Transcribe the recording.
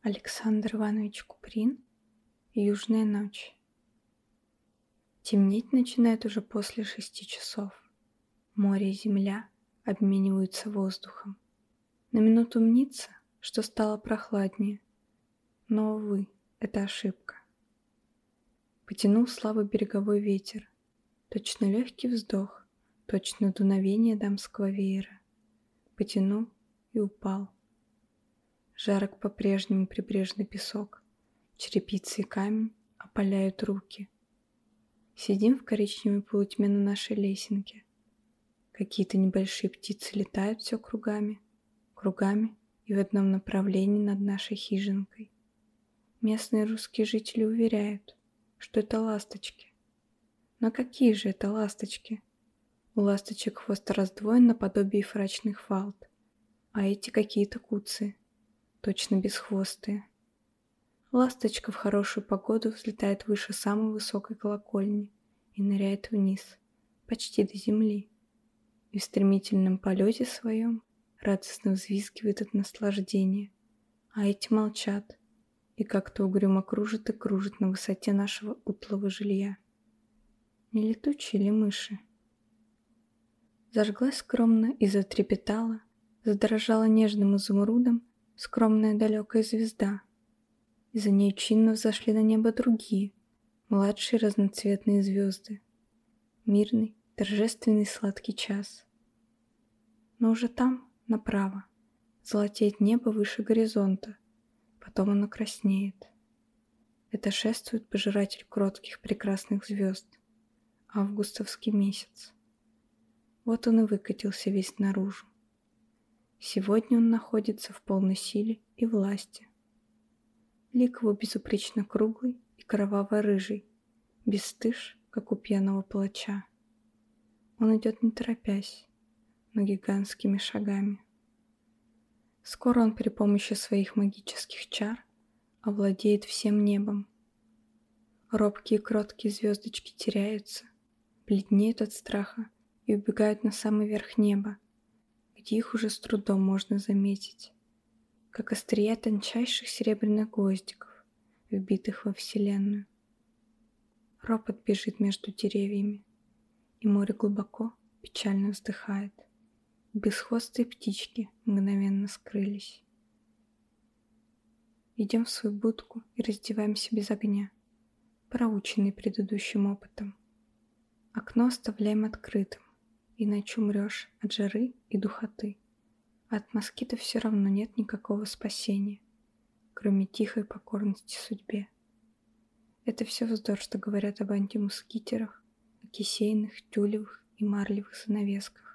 Александр Иванович Куприн. Южная ночь. Темнеть начинает уже после 6 часов. Море и земля обмениваются воздухом. На минуту мнится, что стало прохладнее. Но, увы, это ошибка. Потянул слабый береговой ветер. Точно легкий вздох, точно дуновение дамского веера. Потянул и упал. Жарок по-прежнему прибрежный песок. Черепица и камень опаляют руки. Сидим в коричневой полутьме на нашей лесенке. Какие-то небольшие птицы летают все кругами и в одном направлении над нашей хижинкой. Местные русские жители уверяют, что это ласточки. Но какие же это ласточки? У ласточек хвост раздвоен наподобие фрачных фалд, а эти какие-то куцые, точно бесхвостые. Ласточка в хорошую погоду взлетает выше самой высокой колокольни и ныряет вниз, почти до земли, и в стремительном полете своем радостно взвизгивает от наслаждения, а эти молчат и как-то угрюмо кружат и кружат на высоте нашего утлого жилья. Не летучие ли мыши? Зажглась скромно и затрепетала, задрожала нежным изумрудом скромная далекая звезда, и за ней чинно взошли на небо другие, младшие разноцветные звезды. Мирный, торжественный сладкий час. Но уже там, направо, золотеет небо выше горизонта, потом оно краснеет. Это шествует пожиратель кротких прекрасных звезд, августовский месяц. Вот он и выкатился весь наружу. Сегодня он находится в полной силе и власти. Лик его безупречно круглый и кроваво-рыжий, бесстыж, как у пьяного палача. Он идет не торопясь, но гигантскими шагами. Скоро он при помощи своих магических чар овладеет всем небом. Робкие и кроткие звездочки теряются, бледнеют от страха и убегают на самый верх неба, где их уже с трудом можно заметить, как острия тончайших серебряных гвоздиков, вбитых во Вселенную. Ропот бежит между деревьями, и море глубоко, печально вздыхает. Бесхвостые птички мгновенно скрылись. Идем в свою будку и раздеваемся без огня, проученный предыдущим опытом. Окно оставляем открытым, иначе умрешь от жары и духоты. А от москитов все равно нет никакого спасения, кроме тихой покорности судьбе. Это все вздор, что говорят об антимоскитерах, о кисейных, тюлевых и марлевых занавесках.